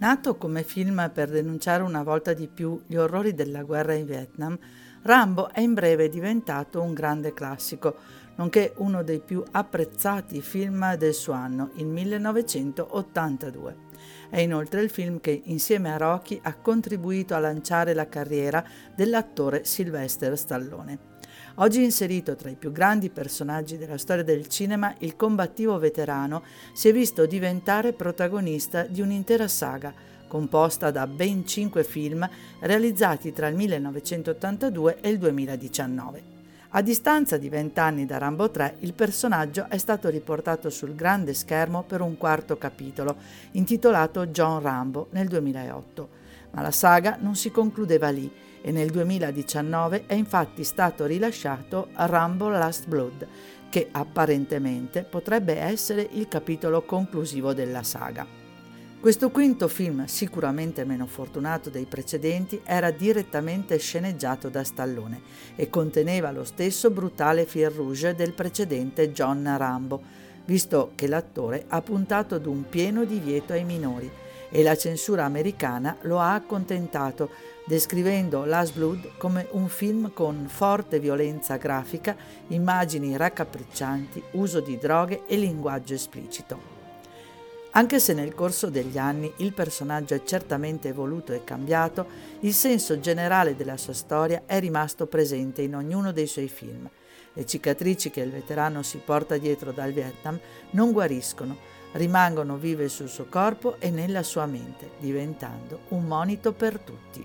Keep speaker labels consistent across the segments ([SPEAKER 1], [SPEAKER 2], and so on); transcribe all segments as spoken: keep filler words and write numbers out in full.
[SPEAKER 1] Nato come film per denunciare una volta di più gli orrori della guerra in Vietnam, Rambo è in breve diventato un grande classico, nonché uno dei più apprezzati film del suo anno, il millenovecentottantadue. È inoltre il film che, insieme a Rocky, ha contribuito a lanciare la carriera dell'attore Sylvester Stallone. Oggi inserito tra i più grandi personaggi della storia del cinema, il combattivo veterano si è visto diventare protagonista di un'intera saga, composta da ben cinque film realizzati tra il millenovecentottantadue e il duemiladiciannove. A distanza di vent'anni da Rambo tre, il personaggio è stato riportato sul grande schermo per un quarto capitolo, intitolato John Rambo, nel duemilaotto. Ma la saga non si concludeva lì e nel duemiladiciannove è infatti stato rilasciato Rambo Last Blood, che apparentemente potrebbe essere il capitolo conclusivo della saga. Questo quinto film, sicuramente meno fortunato dei precedenti, era direttamente sceneggiato da Stallone e conteneva lo stesso brutale fil rouge del precedente John Rambo, visto che l'attore ha puntato ad un pieno divieto ai minori e la censura americana lo ha accontentato, descrivendo Last Blood come un film con forte violenza grafica, immagini raccapriccianti, uso di droghe e linguaggio esplicito. Anche se nel corso degli anni il personaggio è certamente evoluto e cambiato, il senso generale della sua storia è rimasto presente in ognuno dei suoi film. Le cicatrici che il veterano si porta dietro dal Vietnam non guariscono, rimangono vive sul suo corpo e nella sua mente, diventando un monito per tutti.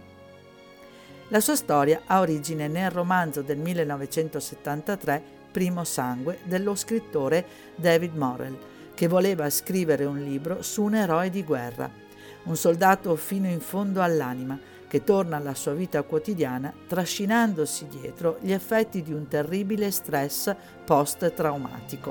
[SPEAKER 1] La sua storia ha origine nel romanzo del millenovecentosettantatré Primo sangue dello scrittore David Morrell, che voleva scrivere un libro su un eroe di guerra, un soldato fino in fondo all'anima, che torna alla sua vita quotidiana trascinandosi dietro gli effetti di un terribile stress post-traumatico.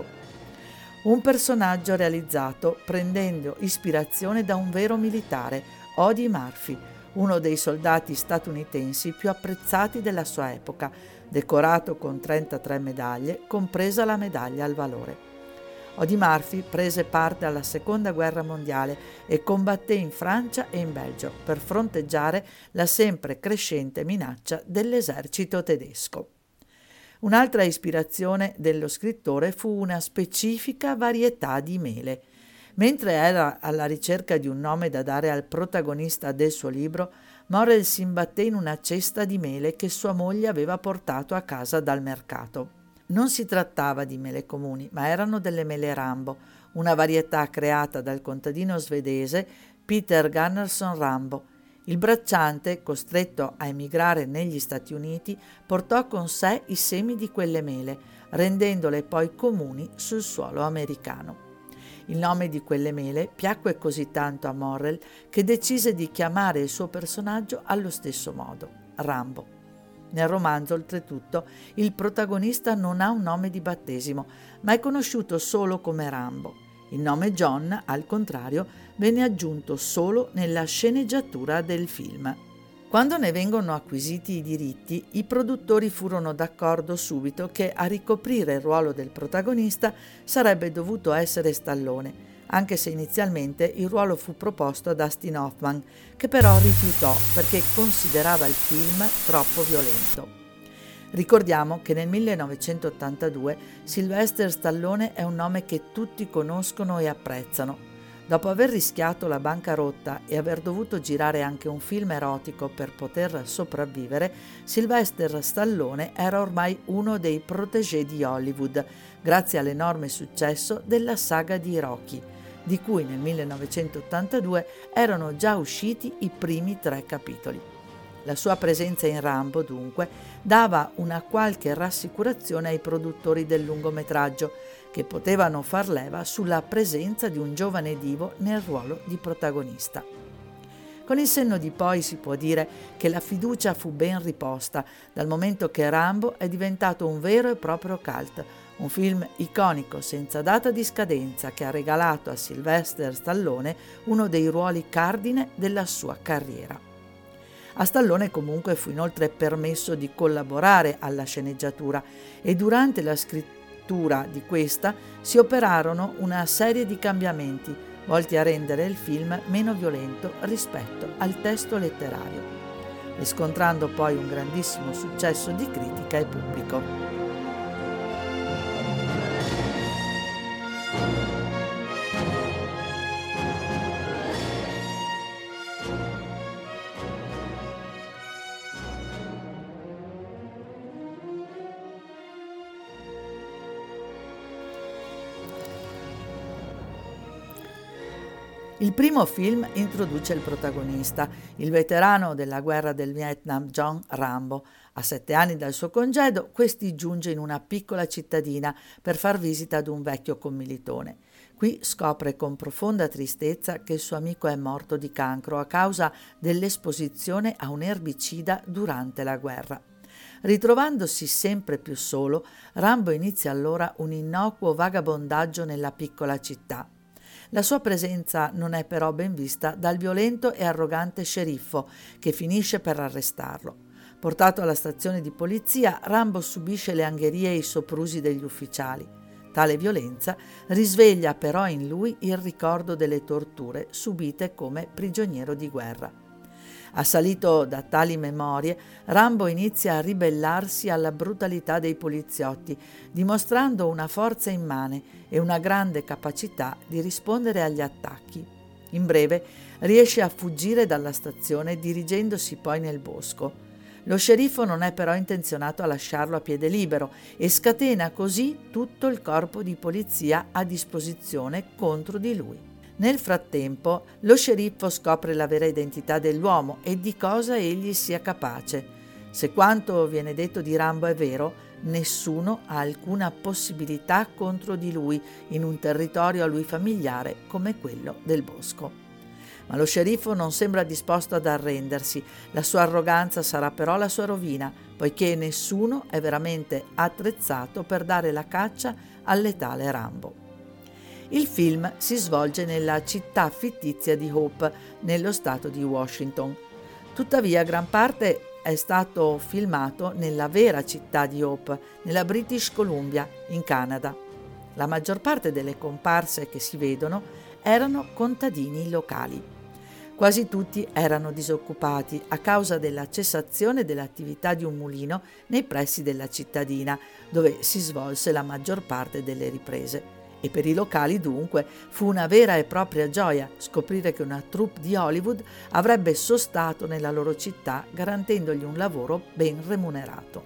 [SPEAKER 1] Un personaggio realizzato prendendo ispirazione da un vero militare, Audie Murphy, uno dei soldati statunitensi più apprezzati della sua epoca, decorato con trentatré medaglie, compresa la medaglia al valore. Audie Murphy prese parte alla Seconda Guerra Mondiale e combatté in Francia e in Belgio per fronteggiare la sempre crescente minaccia dell'esercito tedesco. Un'altra ispirazione dello scrittore fu una specifica varietà di mele. Mentre era alla ricerca di un nome da dare al protagonista del suo libro, Morrell si imbatté in una cesta di mele che sua moglie aveva portato a casa dal mercato. Non si trattava di mele comuni, ma erano delle mele Rambo, una varietà creata dal contadino svedese Peter Gunnarsson Rambo. Il bracciante, costretto a emigrare negli Stati Uniti, portò con sé i semi di quelle mele, rendendole poi comuni sul suolo americano. Il nome di quelle mele piacque così tanto a Morrell che decise di chiamare il suo personaggio allo stesso modo, Rambo. Nel romanzo, oltretutto, il protagonista non ha un nome di battesimo, ma è conosciuto solo come Rambo. Il nome John, al contrario, venne aggiunto solo nella sceneggiatura del film. Quando ne vengono acquisiti i diritti, i produttori furono d'accordo subito che a ricoprire il ruolo del protagonista sarebbe dovuto essere Stallone, anche se inizialmente il ruolo fu proposto a Dustin Hoffman, che però rifiutò perché considerava il film troppo violento. Ricordiamo che nel millenovecentottantadue Sylvester Stallone è un nome che tutti conoscono e apprezzano. Dopo aver rischiato la bancarotta e aver dovuto girare anche un film erotico per poter sopravvivere, Sylvester Stallone era ormai uno dei protégé di Hollywood, grazie all'enorme successo della saga di Rocky, di cui nel millenovecentottantadue erano già usciti i primi tre capitoli. La sua presenza in Rambo, dunque, dava una qualche rassicurazione ai produttori del lungometraggio, che potevano far leva sulla presenza di un giovane divo nel ruolo di protagonista. Con il senno di poi si può dire che la fiducia fu ben riposta, dal momento che Rambo è diventato un vero e proprio cult, un film iconico senza data di scadenza che ha regalato a Sylvester Stallone uno dei ruoli cardine della sua carriera. A Stallone comunque fu inoltre permesso di collaborare alla sceneggiatura e durante la scrittura di questa si operarono una serie di cambiamenti, volti a rendere il film meno violento rispetto al testo letterario, riscontrando poi un grandissimo successo di critica e pubblico. Il primo film introduce il protagonista, il veterano della guerra del Vietnam John Rambo. A sette anni dal suo congedo, questi giunge in una piccola cittadina per far visita ad un vecchio commilitone. Qui scopre con profonda tristezza che il suo amico è morto di cancro a causa dell'esposizione a un erbicida durante la guerra. Ritrovandosi sempre più solo, Rambo inizia allora un innocuo vagabondaggio nella piccola città. La sua presenza non è però ben vista dal violento e arrogante sceriffo, che finisce per arrestarlo. Portato alla stazione di polizia, Rambo subisce le angherie e i soprusi degli ufficiali. Tale violenza risveglia però in lui il ricordo delle torture subite come prigioniero di guerra. Assalito da tali memorie, Rambo inizia a ribellarsi alla brutalità dei poliziotti, dimostrando una forza immane e una grande capacità di rispondere agli attacchi. In breve, riesce a fuggire dalla stazione dirigendosi poi nel bosco. Lo sceriffo non è però intenzionato a lasciarlo a piede libero e scatena così tutto il corpo di polizia a disposizione contro di lui. Nel frattempo, lo sceriffo scopre la vera identità dell'uomo e di cosa egli sia capace. Se quanto viene detto di Rambo è vero, nessuno ha alcuna possibilità contro di lui in un territorio a lui familiare come quello del bosco. Ma lo sceriffo non sembra disposto ad arrendersi, la sua arroganza sarà però la sua rovina, poiché nessuno è veramente attrezzato per dare la caccia al letale Rambo. Il film si svolge nella città fittizia di Hope, nello stato di Washington. Tuttavia, gran parte è stato filmato nella vera città di Hope, nella British Columbia, in Canada. La maggior parte delle comparse che si vedono erano contadini locali. Quasi tutti erano disoccupati a causa della cessazione dell'attività di un mulino nei pressi della cittadina, dove si svolse la maggior parte delle riprese. E per i locali, dunque, fu una vera e propria gioia scoprire che una troupe di Hollywood avrebbe sostato nella loro città, garantendogli un lavoro ben remunerato.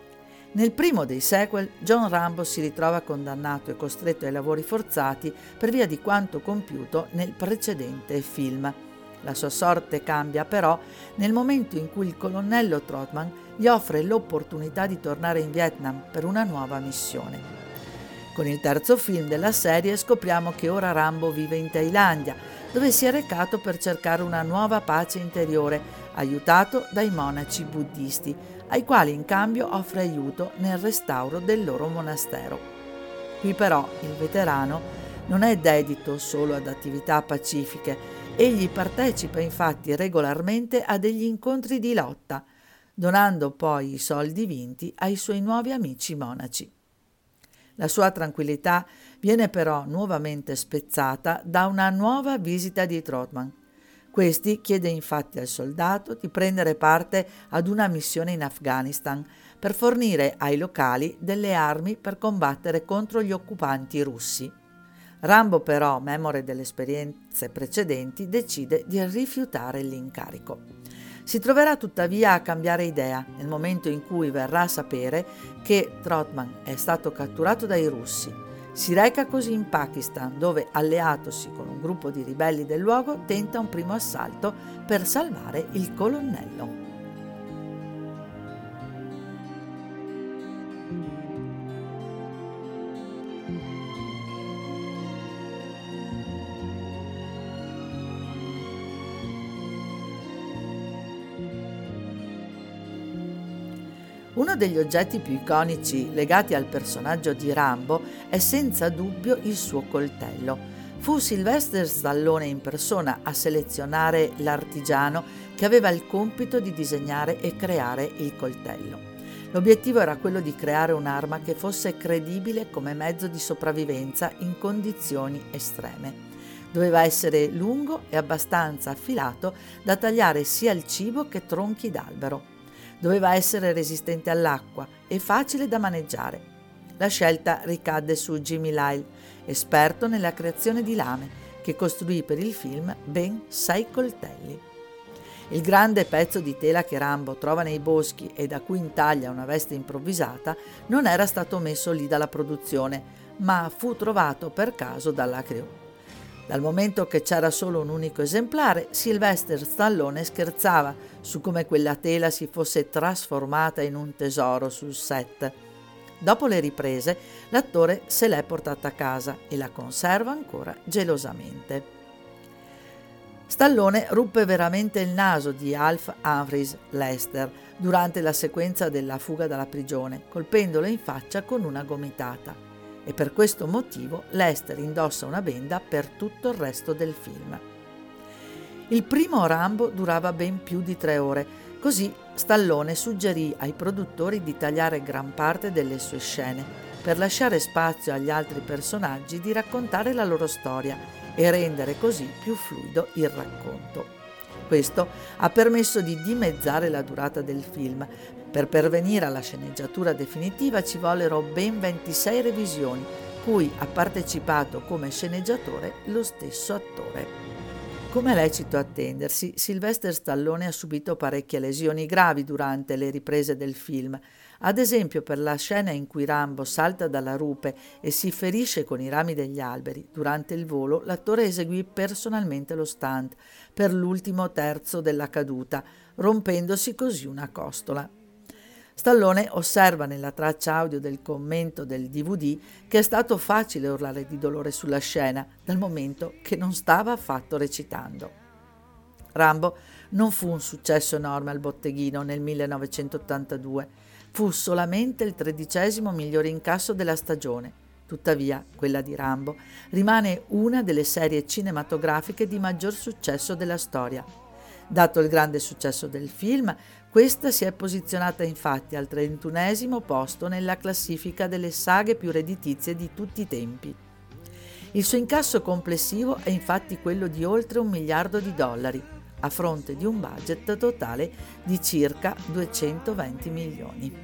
[SPEAKER 1] Nel primo dei sequel, John Rambo si ritrova condannato e costretto ai lavori forzati per via di quanto compiuto nel precedente film. La sua sorte cambia però nel momento in cui il colonnello Trotman gli offre l'opportunità di tornare in Vietnam per una nuova missione. Con il terzo film della serie scopriamo che ora Rambo vive in Thailandia, dove si è recato per cercare una nuova pace interiore, aiutato dai monaci buddisti, ai quali in cambio offre aiuto nel restauro del loro monastero. Qui però il veterano non è dedito solo ad attività pacifiche, egli partecipa infatti regolarmente a degli incontri di lotta, donando poi i soldi vinti ai suoi nuovi amici monaci. La sua tranquillità viene però nuovamente spezzata da una nuova visita di Trotman. Questi chiede infatti al soldato di prendere parte ad una missione in Afghanistan per fornire ai locali delle armi per combattere contro gli occupanti russi. Rambo però, memore delle esperienze precedenti, decide di rifiutare l'incarico. Si troverà tuttavia a cambiare idea nel momento in cui verrà a sapere che Trotman è stato catturato dai russi. Si reca così in Pakistan, dove, alleatosi con un gruppo di ribelli del luogo, tenta un primo assalto per salvare il colonnello. Uno degli oggetti più iconici legati al personaggio di Rambo è senza dubbio il suo coltello. Fu Sylvester Stallone in persona a selezionare l'artigiano che aveva il compito di disegnare e creare il coltello. L'obiettivo era quello di creare un'arma che fosse credibile come mezzo di sopravvivenza in condizioni estreme. Doveva essere lungo e abbastanza affilato da tagliare sia il cibo che tronchi d'albero. Doveva essere resistente all'acqua e facile da maneggiare. La scelta ricadde su Jimmy Lyle, esperto nella creazione di lame, che costruì per il film ben sei coltelli. Il grande pezzo di tela che Rambo trova nei boschi e da cui intaglia una veste improvvisata non era stato messo lì dalla produzione, ma fu trovato per caso dalla crew. Dal momento che c'era solo un unico esemplare, Sylvester Stallone scherzava su come quella tela si fosse trasformata in un tesoro sul set. Dopo le riprese, l'attore se l'è portata a casa e la conserva ancora gelosamente. Stallone ruppe veramente il naso di Alf Humphreys Lester durante la sequenza della fuga dalla prigione, colpendolo in faccia con una gomitata. E per questo motivo Lester indossa una benda per tutto il resto del film. Il primo Rambo durava ben più di tre ore, così Stallone suggerì ai produttori di tagliare gran parte delle sue scene per lasciare spazio agli altri personaggi di raccontare la loro storia e rendere così più fluido il racconto. Questo ha permesso di dimezzare la durata del film. Per pervenire alla sceneggiatura definitiva ci vollero ben ventisei revisioni, cui ha partecipato come sceneggiatore lo stesso attore. Come è lecito attendersi, Sylvester Stallone ha subito parecchie lesioni gravi durante le riprese del film. Ad esempio, per la scena in cui Rambo salta dalla rupe e si ferisce con i rami degli alberi, durante il volo l'attore eseguì personalmente lo stunt per l'ultimo terzo della caduta, rompendosi così una costola. Stallone osserva nella traccia audio del commento del D V D che è stato facile urlare di dolore sulla scena, dal momento che non stava affatto recitando. Rambo non fu un successo enorme al botteghino nel millenovecentottantadue, fu solamente il tredicesimo miglior incasso della stagione. Tuttavia, quella di Rambo rimane una delle serie cinematografiche di maggior successo della storia. Dato il grande successo del film, questa si è posizionata infatti al trentunesimo posto nella classifica delle saghe più redditizie di tutti i tempi. Il suo incasso complessivo è infatti quello di oltre un miliardo di dollari, a fronte di un budget totale di circa duecentoventi milioni.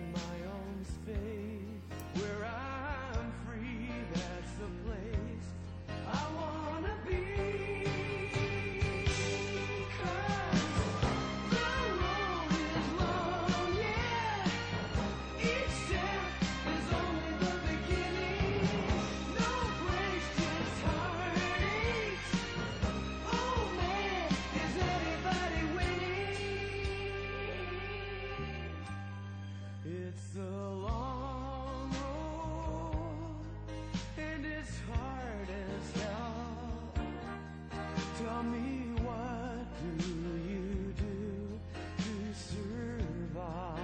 [SPEAKER 2] It's a long road and it's hard as hell. Tell me, what do you do to survive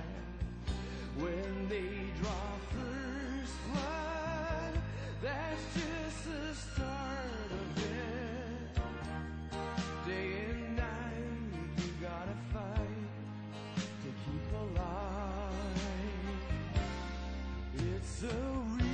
[SPEAKER 2] when they draw first blood? That's just the start of it. Day and night you gotta fight to keep alive. It's a real